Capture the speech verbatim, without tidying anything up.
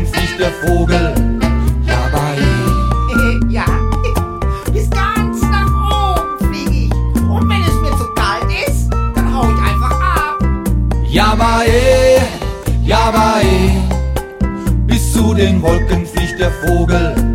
Wolken fliegt der Vogel. Jabai. Ja, bis ganz nach oben flieg ich. Und wenn es mir zu kalt ist, dann hau ich einfach ab. Jabai, Jabai. Bis zu den Wolken fliegt der Vogel.